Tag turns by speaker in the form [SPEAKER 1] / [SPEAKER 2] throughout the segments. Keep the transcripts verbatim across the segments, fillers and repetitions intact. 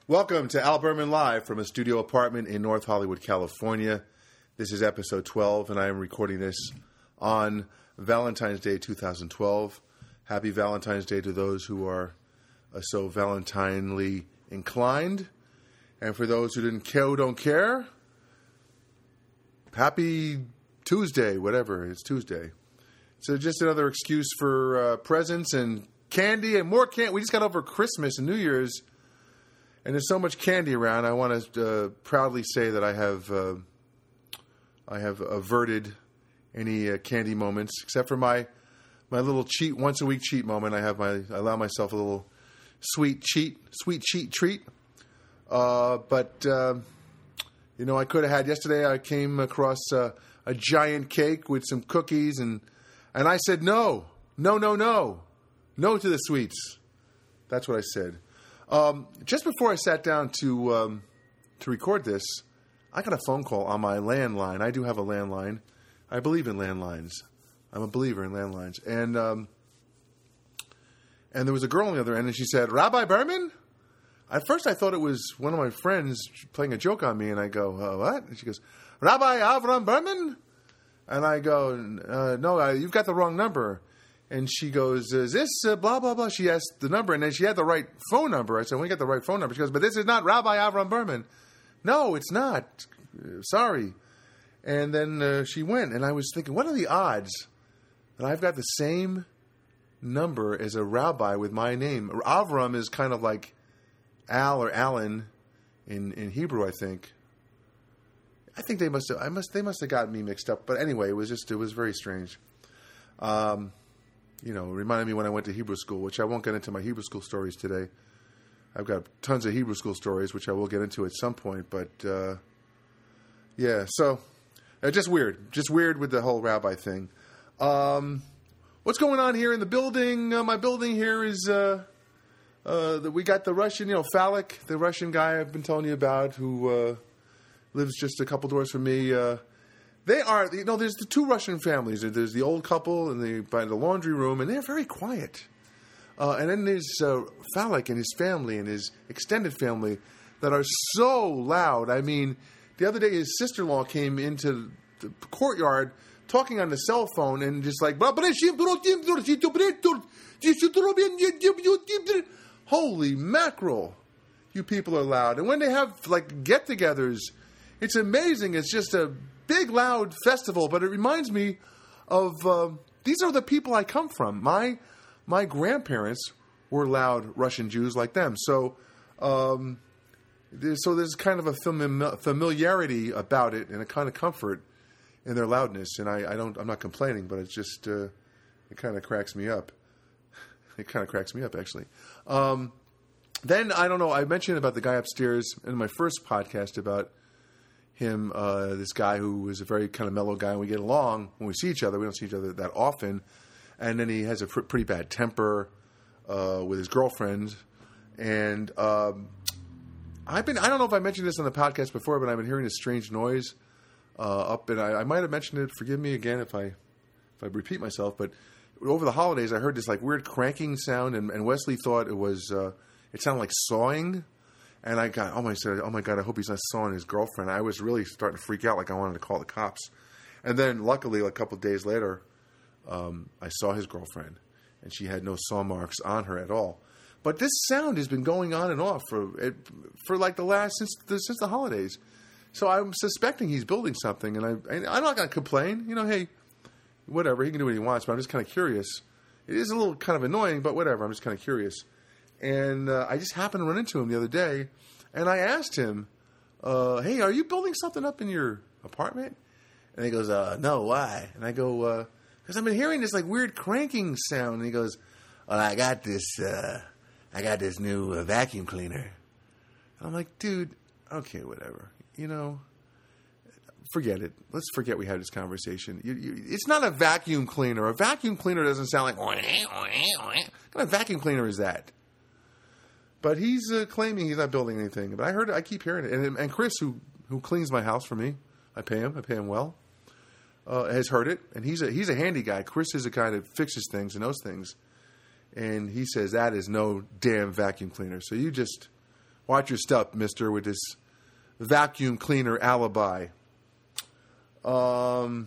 [SPEAKER 1] Welcome to Al Berman Live from a studio apartment in North Hollywood, California. This is episode twelve, and I am recording this on Valentine's Day two thousand twelve. Happy Valentine's Day to those who are uh, so Valentinely inclined. And for those who didn't care, who don't care, happy Tuesday, whatever. It's Tuesday. So just another excuse for uh, presents and candy and more candy. We just got over Christmas and New Year's, and there's so much candy around. I want to uh, proudly say that I have uh, I have averted any uh, candy moments, except for my my little cheat once a week cheat moment. I have my I allow myself a little sweet cheat, sweet cheat treat. Uh, but uh, you know, I could have had yesterday. I came across uh, a giant cake with some cookies, and and I said no, no, no, no, no to the sweets. That's what I said. Um, just before I sat down to um, to record this, I got a phone call on my landline. I do have a landline. I believe in landlines. I'm a believer in landlines. And um, and there was a girl on the other end, and she said, "Rabbi Berman?" At first, I thought it was one of my friends playing a joke on me, and I go, uh, "What?" And she goes, "Rabbi Avram Berman?" And I go, uh, "No, uh, you've got the wrong number." And she goes, "Is this uh, blah, blah, blah?" She asked the number, and then she had the right phone number. I said, "We got the right phone number." She goes, "But this is not Rabbi Avram Berman." "No, it's not. Sorry." And then uh, she went, and I was thinking, what are the odds that I've got the same number as a rabbi with my name? Avram is kind of like Al or Alan in, in Hebrew, I think. I think they must have, I must, they must have gotten me mixed up. But anyway, it was just, it was very strange. Um, you know, it reminded me when I went to Hebrew school, which I won't get into my Hebrew school stories today. I've got tons of Hebrew school stories, which I will get into at some point. But, uh, yeah, so uh, just weird. Just weird with the whole rabbi thing. Um, what's going on here in the building? Uh, my building here is... Uh, Uh, the, we got the Russian, you know, Falik, the Russian guy I've been telling you about, who uh, lives just a couple doors from me. Uh, they are, you know, there's the two Russian families. There's the old couple and the by the laundry room, and they're very quiet. Uh, and then there's uh, Falik and his family and his extended family that are so loud. I mean, the other day his sister-in-law came into the courtyard talking on the cell phone and just like, holy mackerel, you people are loud. And when they have, like, get-togethers, it's amazing. It's just a big, loud festival. But it reminds me of, uh, these are the people I come from. My my grandparents were loud Russian Jews like them. So, um, there's, so there's kind of a fami- familiarity about it and a kind of comfort in their loudness. And I, I don't, I'm not complaining, but it's just, uh, it kind of cracks me up. It kind of cracks me up, actually. Um, then, I don't know, I mentioned about the guy upstairs in my first podcast about him, uh, this guy who was a very kind of mellow guy, and we get along when we see each other. We don't see each other that often. And then he has a pr- pretty bad temper uh, with his girlfriend. And um, I've been, I don't know if I mentioned this on the podcast before, but I've been hearing a strange noise uh, up, and I, I might have mentioned it. Forgive me again if I if I repeat myself, but over the holidays, I heard this like weird cranking sound, and, and Wesley thought it was, uh, it sounded like sawing. And I got, oh my, said, oh my God, I hope he's not sawing his girlfriend. I was really starting to freak out, like I wanted to call the cops. And then luckily, like a couple of days later, um, I saw his girlfriend, and she had no saw marks on her at all. But this sound has been going on and off for for like the last, since the, since the holidays. So I'm suspecting he's building something, and, I, and I'm not going to complain. You know, hey, whatever, he can do what he wants, but I'm just kind of curious. It is a little kind of annoying, but whatever, I'm just kind of curious. And uh, I just happened to run into him the other day, and I asked him, uh, hey, are you building something up in your apartment? And he goes, uh, no, why? And I go, because uh, I've been hearing this like weird cranking sound. And he goes, well, I got this, uh, I got this new uh, vacuum cleaner. And I'm like, dude, okay, whatever. You know, forget it. Let's forget we had this conversation. You, you, it's not a vacuum cleaner. A vacuum cleaner doesn't sound like, what kind of vacuum cleaner is that? But he's uh, claiming he's not building anything. But I heard it. I keep hearing it. And, and Chris, who who cleans my house for me, I pay him. I pay him well. Uh, has heard it, and he's a he's a handy guy. Chris is a guy that fixes things and knows things, and he says that is no damn vacuum cleaner. So you just Watch your step, mister, with this vacuum cleaner alibi. Um,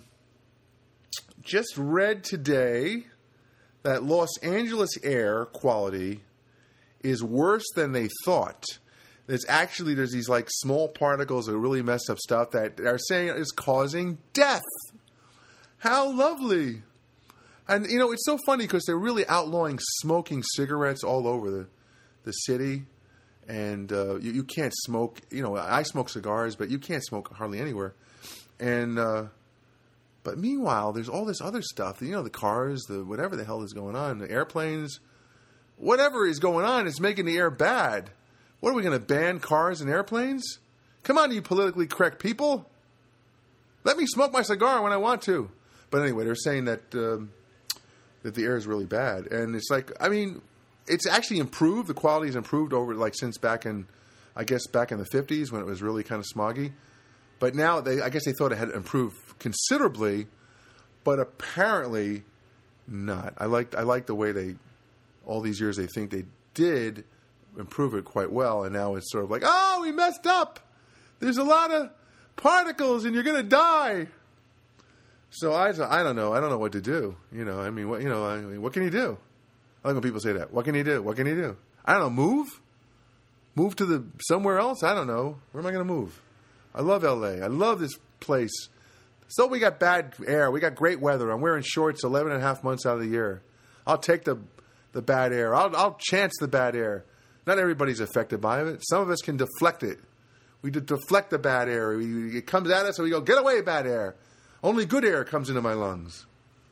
[SPEAKER 1] just read today that Los Angeles air quality is worse than they thought. There's actually, there's these like small particles of really messed up stuff that are saying is causing death. How lovely. And, you know, it's so funny because they're really outlawing smoking cigarettes all over the, the city. And uh, you, you can't smoke. You know, I smoke cigars, but you can't smoke hardly anywhere. And, uh, but meanwhile, there's all this other stuff. You know, the cars, the whatever the hell is going on, the airplanes, whatever is going on is making the air bad. What are we going to ban cars and airplanes? Come on, you politically correct people. Let me smoke my cigar when I want to. But anyway, they're saying that um, that the air is really bad. And it's like, I mean, it's actually improved. The quality has improved over, like, since back in, I guess, back in the fifties when it was really kind of smoggy. But now, they, I guess they thought it had improved considerably, but apparently not. I like I like the way they, all these years they think they did improve it quite well, and now it's sort of like, oh, we messed up. There's a lot of particles, and you're going to die. So I, I don't know. I don't know what to do. You know, I mean, what you know, I mean, what can you do? I like when people say that. What can you do? What can you do? I don't know. Move, move to the somewhere else. I don't know. Where am I going to move? I love L A. I love this place. So we got bad air. We got great weather. I'm wearing shorts eleven and a half months out of the year. I'll take the the bad air. I'll I'll chance the bad air. Not everybody's affected by it. Some of us can deflect it. We deflect the bad air. We, it comes at us and we go, get away, bad air. Only good air comes into my lungs.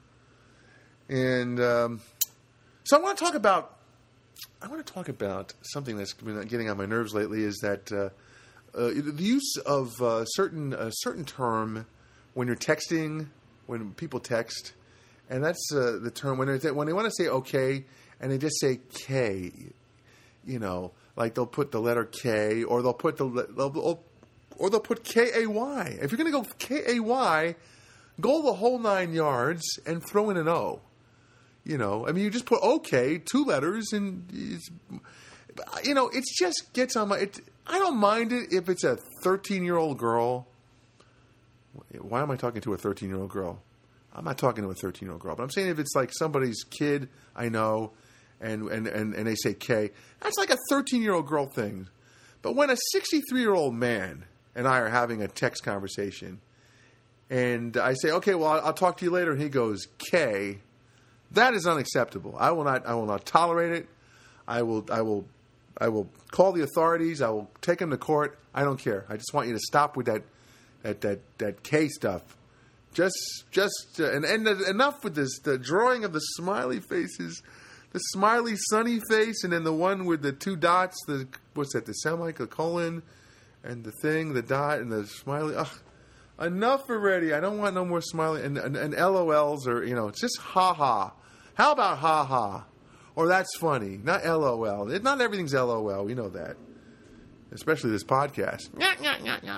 [SPEAKER 1] And um, so I want to talk about, I want to talk about something that's been getting on my nerves lately is that uh, uh, the use of a certain, a certain term when you're texting, when people text, and that's uh, the term when they, when they want to say okay, and they just say K. You know, like they'll put the letter K, or they'll put the they'll, or they'll put K A Y. If you're going to go K A Y, go the whole nine yards and throw in an O. You know, I mean, you just put OK, two letters, and it's, you know, it just gets on my. It, I don't mind it if it's a thirteen-year-old girl. Why am I talking to a thirteen-year-old girl? I'm not talking to a thirteen-year-old girl, but I'm saying if it's like somebody's kid I know. And, and, and, and they say K, that's like a thirteen-year-old girl thing. But when a sixty-three-year-old man and I are having a text conversation, and I say, okay, well, I'll, I'll talk to you later, and he goes, K, that is unacceptable. I will not I will not tolerate it. I will I will I will call the authorities. I will take him to court. I don't care. I just want you to stop with that that that, that K stuff. Just just uh, and, and enough with this the drawing of the smiley faces. The smiley, sunny face, and then the one with the two dots, the what's that, the semicolon, and the thing, the dot, and the smiley. Ugh, enough already. I don't want no more smiley. And, and, and L O Ls are, you know, it's just ha-ha. How about ha-ha? Or that's funny. Not L O L. It, not everything's L O L. We know that. Especially this podcast. Yeah, yeah, yeah, yeah.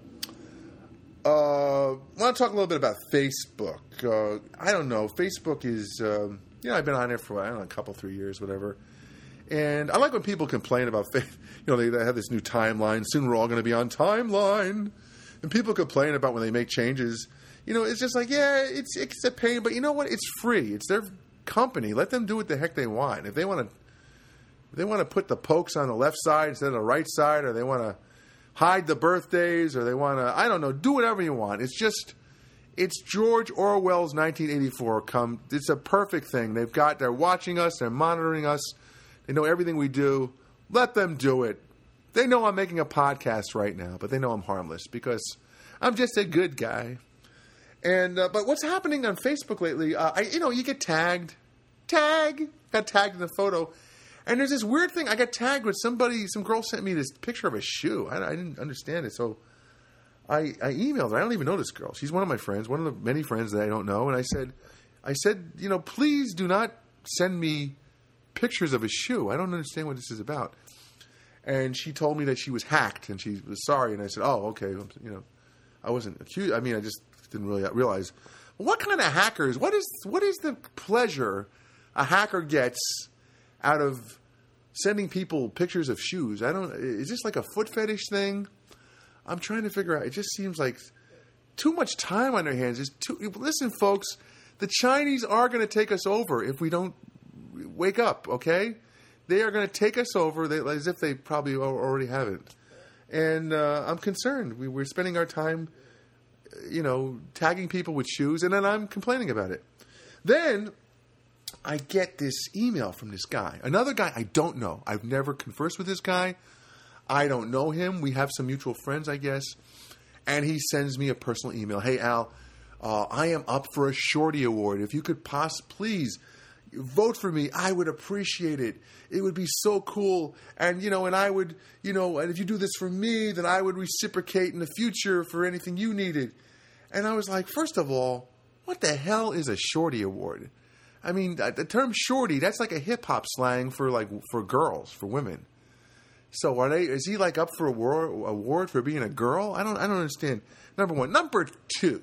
[SPEAKER 1] Uh, I want to talk a little bit about Facebook. Uh, I don't know. Facebook is... Um, You know, I've been on there for, I don't know, a couple, three years, whatever. And I like when people complain about, you know, they, they have this new timeline. Soon we're all going to be on timeline. And people complain about when they make changes. You know, it's just like, yeah, it's it's a pain. But you know what? It's free. It's their company. Let them do what the heck they want. If they want to if they want to put the pokes on the left side instead of the right side, or they want to hide the birthdays, or they want to, I don't know, do whatever you want. It's just... It's George Orwell's nineteen eighty-four. Come, it's a perfect thing. They've got, they're watching us, they're monitoring us, they know everything we do. Let them do it. They know I'm making a podcast right now, but they know I'm harmless because I'm just a good guy. And uh, but what's happening on Facebook lately? Uh, I, you know, you get tagged, tag, got tagged in the photo, and there's this weird thing. I got tagged with somebody. Some girl sent me this picture of a shoe. I, I didn't understand it, so. I, I emailed her. I don't even know this girl. She's one of my friends, one of the many friends that I don't know. And I said, I said, you know, please do not send me pictures of a shoe. I don't understand what this is about. And she told me that she was hacked and she was sorry. And I said, oh, okay. You know, I wasn't accused. I mean, I just didn't really realize. What kind of hackers? What is what is the pleasure a hacker gets out of sending people pictures of shoes. I don't. Is this like a foot fetish thing? I'm trying to figure out. It just seems like too much time on their hands. Is too. Listen, folks, the Chinese are going to take us over if we don't wake up. Okay, they are going to take us over they, as if they probably already haven't. And uh, I'm concerned. We, we're spending our time, you know, tagging people with shoes, and then I'm complaining about it. Then I get this email from this guy, another guy I don't know. I've never conversed with this guy. I don't know him. We have some mutual friends, I guess. And he sends me a personal email. Hey, Al, uh, I am up for a Shorty Award. If you could poss- please vote for me, I would appreciate it. It would be so cool. And, you know, and I would, you know, and if you do this for me, then I would reciprocate in the future for anything you needed. And I was like, first of all, what the hell is a Shorty Award? I mean, the term shorty, that's like a hip-hop slang for like for girls, for women. So are they? Is he like up for a war, award for being a girl? I don't I don't understand. Number one. Number two.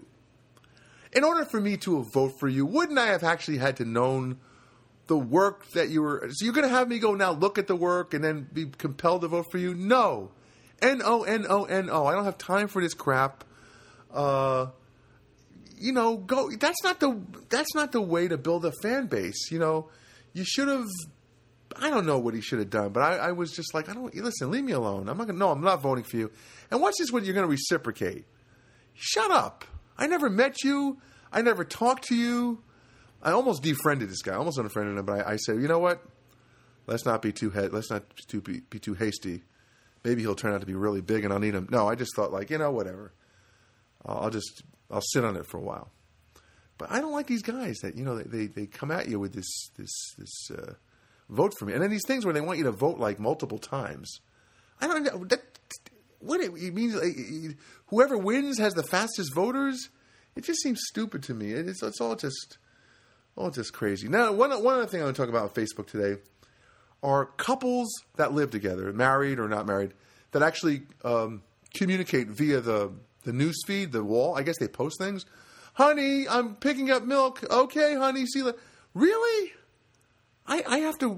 [SPEAKER 1] In order for me to vote for you, wouldn't I have actually had to known the work that you were... So you're going to have me go now look at the work and then be compelled to vote for you? No. N O N O N O. I don't have time for this crap. Uh... You know, go. That's not the. That's not the way to build a fan base. You know, you should have. I don't know what he should have done, but I, I was just like, I don't. Listen, leave me alone. I'm not gonna. No, I'm not voting for you. And watch this when you're going to reciprocate. Shut up. I never met you. I never talked to you. I almost defriended this guy. I almost unfriended him, but I, I said, you know what? Let's not be too. Head, let's not too be, be too hasty. Maybe he'll turn out to be really big, and I'll need him. No, I just thought like, you know, whatever. I'll, I'll just. I'll sit on it for a while. But I don't like these guys that, you know, they, they, they come at you with this this this uh, vote for me. And then these things where they want you to vote like multiple times. I don't know. That, what it, it means, like, whoever wins has the fastest voters? It just seems stupid to me. It's, it's all just all just crazy. Now, one, one other thing I want to talk about on Facebook today are couples that live together, married or not married, that actually um, communicate via the... The news feed, the wall, I guess they post things. Honey, I'm picking up milk. Okay, honey, see you. Really? I I have to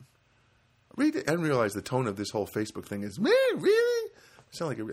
[SPEAKER 1] read it and realize the tone of this whole Facebook thing is, man, really? I sound like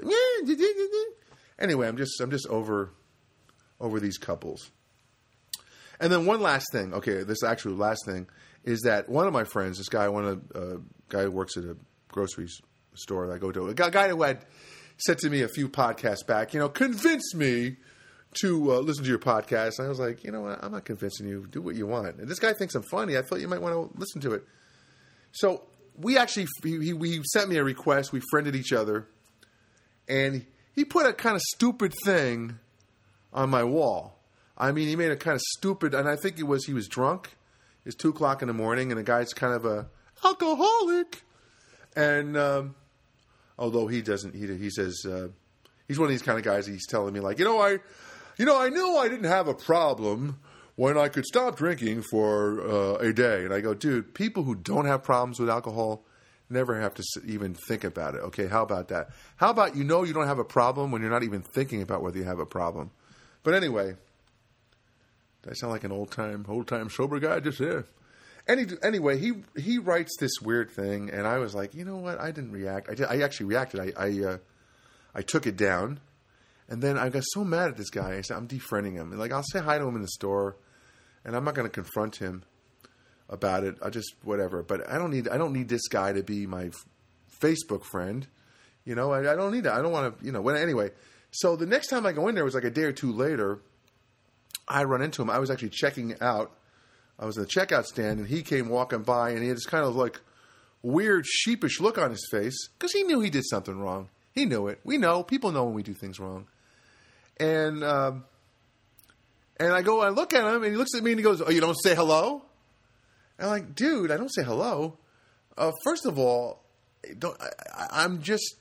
[SPEAKER 1] a anyway. I'm just I'm just over over these couples. And then one last thing. Okay, this actual last thing is that one of my friends, this guy, one of a uh, guy who works at a grocery store that I go to, a guy, guy who had. Said to me a few podcasts back, you know, convince me to uh, listen to your podcast. And I was like, you know what? I'm not convincing you. Do what you want. And this guy thinks I'm funny. I thought you might want to listen to it. So we actually, he, he sent me a request. We friended each other. And he put a kind of stupid thing on my wall. I mean, he made a kind of stupid, and I think it was, he was drunk. It's two o'clock in the morning, and the guy's kind of a alcoholic. And, um, although he doesn't, he he says uh, he's one of these kind of guys. He's telling me like, you know, I, you know, I knew I didn't have a problem when I could stop drinking for uh, a day. And I go, dude, people who don't have problems with alcohol never have to even think about it. Okay, how about that? How about you know you don't have a problem when you're not even thinking about whether you have a problem? But anyway, do I sound like an old time old time sober guy just here? Any, anyway, he he writes this weird thing, and I was like, you know what? I didn't react. I, did, I actually reacted. I I, uh, I took it down, and then I got so mad at this guy. I said, I'm defriending him. And like, I'll say hi to him in the store, and I'm not going to confront him about it. I just whatever. But I don't need I don't need this guy to be my f- Facebook friend. You know, I, I don't need that. I don't want to. You know. When anyway, so the next time I go in there was like a day or two later. I run into him. I was actually checking out. I was at the checkout stand, and he came walking by, and he had this kind of like weird, sheepish look on his face because he knew he did something wrong. He knew it. We know. People know when we do things wrong. And um, and I go, I look at him, and he looks at me, and he goes, "Oh, you don't say hello?" And I'm like, "Dude, I don't say hello. Uh, first of all, don't. I, I, I'm just.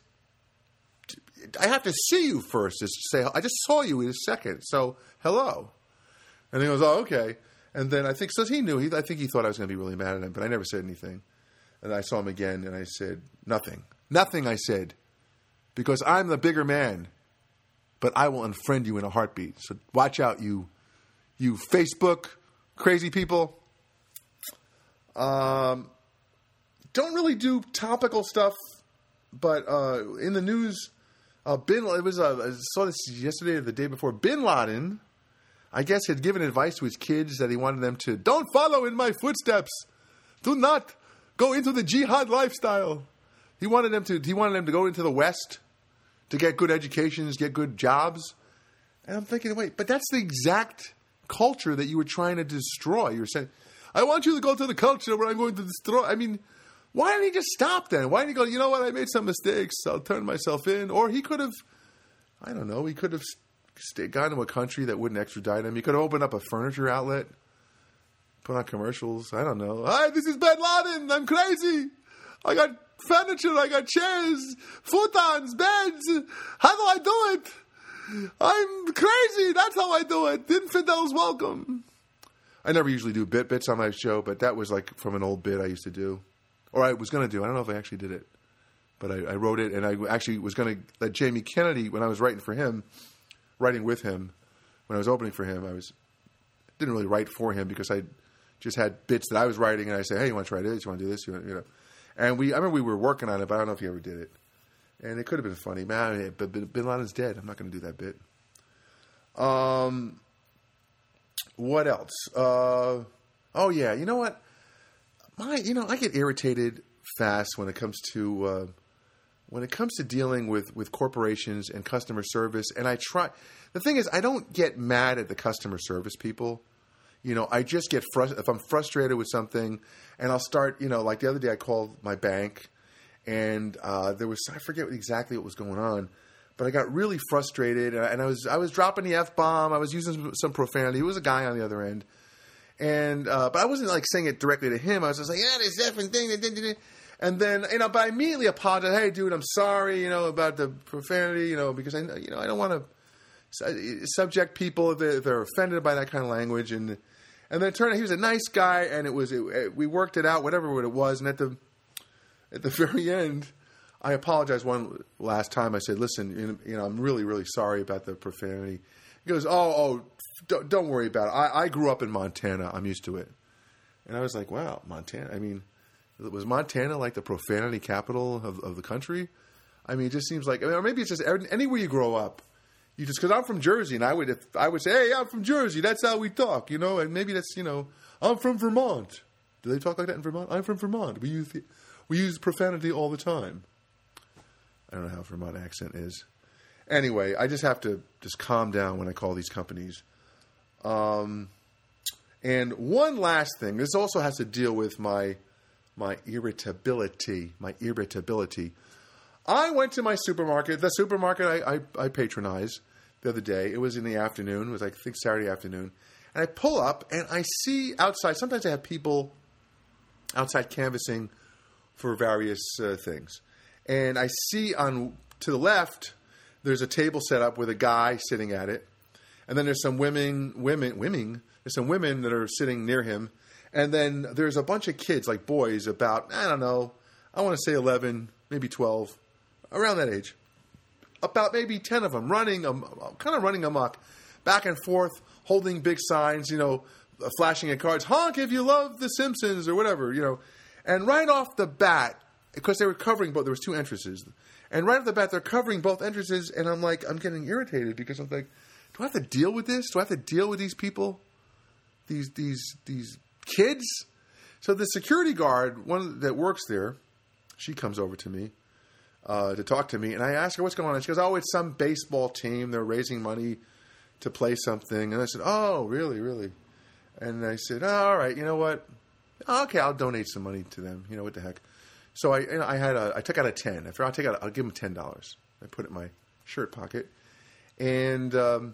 [SPEAKER 1] I have to see you first to say. I just saw you in a second, so hello." And he goes, "Oh, okay." And then I think, so he knew, he, I think he thought I was going to be really mad at him, but I never said anything. And I saw him again, and I said, nothing. Nothing, I said, because I'm the bigger man, but I will unfriend you in a heartbeat. So watch out, you you Facebook crazy people. Um, don't really do topical stuff, but uh, in the news, uh, Bin it was uh, I saw this yesterday or the day before. Bin Laden, I guess, had given advice to his kids that he wanted them to don't follow in my footsteps, do not go into the jihad lifestyle. He wanted them to. He wanted them to go into the West to get good educations, get good jobs. And I'm thinking, wait, but that's the exact culture that you were trying to destroy. You were saying, I want you to go to the culture where I'm going to destroy. I mean, why didn't he just stop then? Why didn't he go, you know what, I made some mistakes. I'll turn myself in. Or he could have, I don't know, he could have stayed, gone to a country that wouldn't extradite him. He could have opened up a furniture outlet, put on commercials. I don't know. Hi, this is Bin Laden. I'm crazy. I got furniture. I got chairs, futons, beds. How do I do it? I'm crazy. That's how I do it. Infidels welcome. I never usually do bit bits on my show, but that was like from an old bit I used to do. Or I was going to do. I don't know if I actually did it. But I, I wrote it, and I actually was going to let Jamie Kennedy, when I was writing for him, writing with him, when I was opening for him, I was didn't really write for him because I just had bits that I was writing, and I say, hey, you want to try this? You want to do this? You, want, you know. And we, I remember we were working on it, but I don't know if he ever did it. And it could have been funny. Man, but Bin Laden's dead. I'm not going to do that bit. Um, what else? Uh, oh yeah, you know what? My, you know, I get irritated fast when it comes to uh, when it comes to dealing with, with corporations and customer service. And I try. The thing is, I don't get mad at the customer service people. You know, I just get frustrated if I'm frustrated with something, and I'll start. You know, like the other day, I called my bank. And uh, there was, I forget exactly what was going on, but I got really frustrated, and I, and I was I was dropping the F-bomb. I was using some, some profanity. It was a guy on the other end, and uh, but I wasn't like saying it directly to him. I was just like, yeah, this effing thing. And then, you know, but I immediately apologized. Hey, dude, I'm sorry, you know, about the profanity, you know, because I, you know, I don't want to subject people if they're, if they're offended by that kind of language. And and then it turned out he was a nice guy, and it was it, we worked it out, whatever it was, and at the At the very end, I apologized one last time. I said, listen, you know, I'm really, really sorry about the profanity. He goes, oh, oh, don't, don't worry about it. I, I grew up in Montana. I'm used to it. And I was like, wow, Montana. I mean, was Montana like the profanity capital of, of the country? I mean, it just seems like, I mean, or maybe it's just anywhere you grow up. You just, because I'm from Jersey, and I would, if I would say, hey, I'm from Jersey. That's how we talk, you know. And maybe that's, you know, I'm from Vermont. Do they talk like that in Vermont? I'm from Vermont. We use the, We use profanity all the time. I don't know how Vermont accent is. Anyway, I just have to just calm down when I call these companies. Um, and one last thing. This also has to deal with my my irritability. My irritability. I went to my supermarket, the supermarket I, I, I patronize the other day. It was in the afternoon. It was, like, I think, Saturday afternoon. And I pull up, and I see outside. Sometimes I have people outside canvassing for various uh, things. And I see on to the left, there's a table set up with a guy sitting at it. And then there's some women, women, women, there's some women that are sitting near him. And then there's a bunch of kids, like boys, about, I don't know, I want to say eleven, maybe twelve, around that age. About maybe ten of them running, um, kind of running amok, back and forth, holding big signs, you know, flashing at cards, honk if you love The Simpsons or whatever, you know. And right off the bat, because they were covering both, there was two entrances. And right off the bat, they're covering both entrances, and I'm like, I'm getting irritated because I'm like, do I have to deal with this? Do I have to deal with these people? These these these kids? So the security guard, one that works there, she comes over to me uh, to talk to me, and I ask her what's going on. And she goes, oh, it's some baseball team. They're raising money to play something. And I said, oh, really, really? And I said, oh, all right, you know what? Okay, I'll donate some money to them. You know, what the heck? So I, you know, I had a, I took out a ten. After I'll take out, I'll give them ten dollars. I put it in my shirt pocket, and um,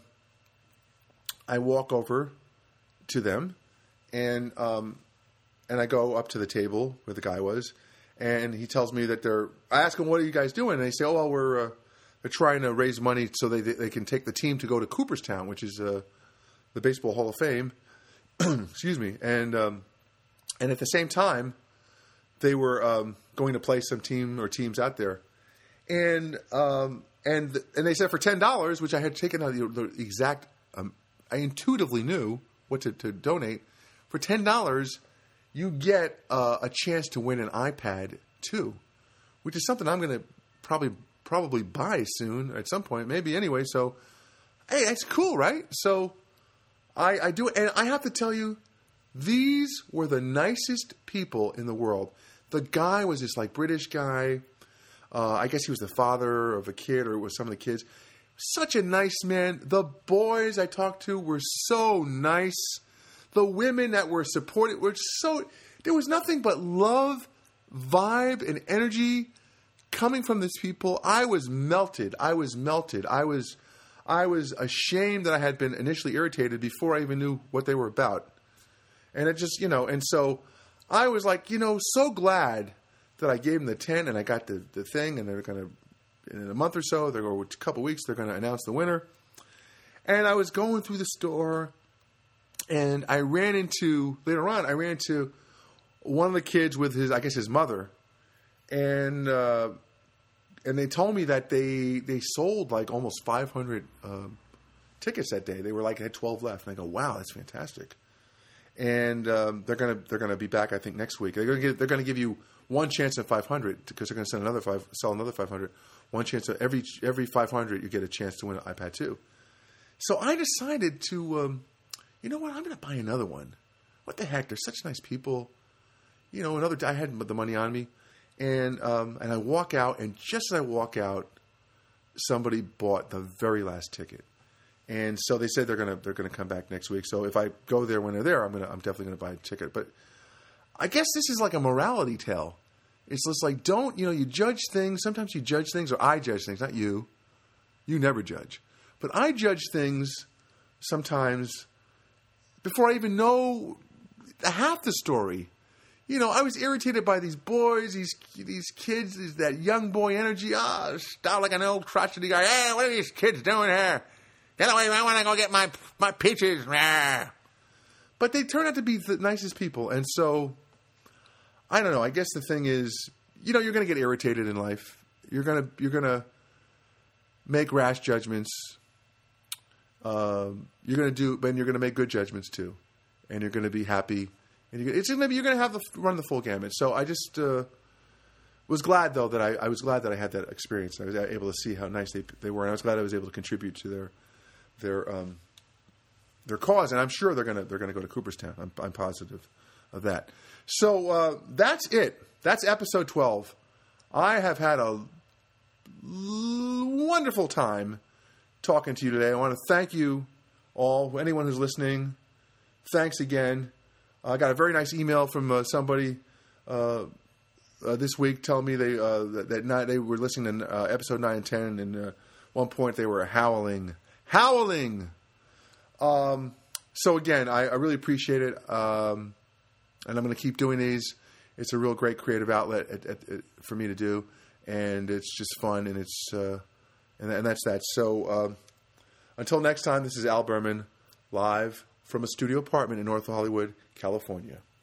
[SPEAKER 1] I walk over to them, and um, and I go up to the table where the guy was, and he tells me that they're. I ask him, "What are you guys doing?" And they say, "Oh, well, we're uh, they're trying to raise money so they they can take the team to go to Cooperstown, which is uh, the Baseball Hall of Fame." Excuse me, and um, and at the same time, they were um, going to play some team or teams out there, and um, and and they said for ten dollars, which I had taken out the, the exact. Um, I intuitively knew what to, to donate. For ten dollars, you get uh, a chance to win an iPad two, which is something I'm going to probably probably buy soon at some point, maybe anyway. So, hey, that's cool, right? So, I, I do, and I have to tell you, these were the nicest people in the world. The guy was this like British guy. Uh, I guess he was the father of a kid, or it was some of the kids. Such a nice man. The boys I talked to were so nice. The women that were supported were so. There was nothing but love, vibe, and energy coming from these people. I was melted. I was melted. I was, I was ashamed that I had been initially irritated before I even knew what they were about. And it just, you know, and so I was like, you know, so glad that I gave them the ten and I got the, the thing, and they're going to, in a month or so, they're going to, a couple weeks, they're going to announce the winner. And I was going through the store, and I ran into, later on, I ran into one of the kids with his, I guess his mother. And, uh, and they told me that they, they sold like almost five hundred uh, tickets that day. They were like, had twelve left. And I go, wow, that's fantastic. And um, they're gonna they're gonna be back, I think, next week. They're gonna give, they're gonna give you one chance at five hundred because they're gonna send another five, sell another five hundred. One chance at every every five hundred, you get a chance to win an iPad two. So I decided to, um, you know what? I'm gonna buy another one. What the heck? They're such nice people. You know, another I had the money on me, and um, and I walk out, and just as I walk out, somebody bought the very last ticket. And so they said they're gonna they're gonna come back next week. So if I go there when they're there, I'm gonna I'm definitely gonna buy a ticket. But I guess this is like a morality tale. It's just like, don't, you know, you judge things. Sometimes you judge things, or I judge things, not you. You never judge, but I judge things sometimes before I even know half the story. You know, I was irritated by these boys, these these kids, these, that young boy energy. Ah, oh, start like an old crotchety guy. Hey, what are these kids doing here? Get away! I want to go get my my peaches. But they turn out to be the nicest people, and so I don't know. I guess the thing is, you know, you're going to get irritated in life. You're gonna you're gonna make rash judgments. Um, you're gonna do, but you're gonna make good judgments too, and you're gonna be happy. And you're, it's maybe you're gonna have the run the full gamut. So I just uh, was glad though that I, I was glad that I had that experience. I was able to see how nice they they were, and I was glad I was able to contribute to their. their um, their cause, and I'm sure they're gonna they're gonna go to Cooperstown. I'm, I'm positive of that. So uh, that's it. That's episode twelve. I have had a l- wonderful time talking to you today. I want to thank you all, anyone who's listening. Thanks again. I got a very nice email from uh, somebody uh, uh, this week telling me they uh, that, that night they were listening to uh, episode nine and ten, and uh, at one point they were howling. Howling. Um, so again, I, I really appreciate it, um, and I'm going to keep doing these. It's a real great creative outlet at, at, at, for me to do, and it's just fun, and it's uh, and, and that's that. So um, until next time, this is Al Berman, live from a studio apartment in North Hollywood, California.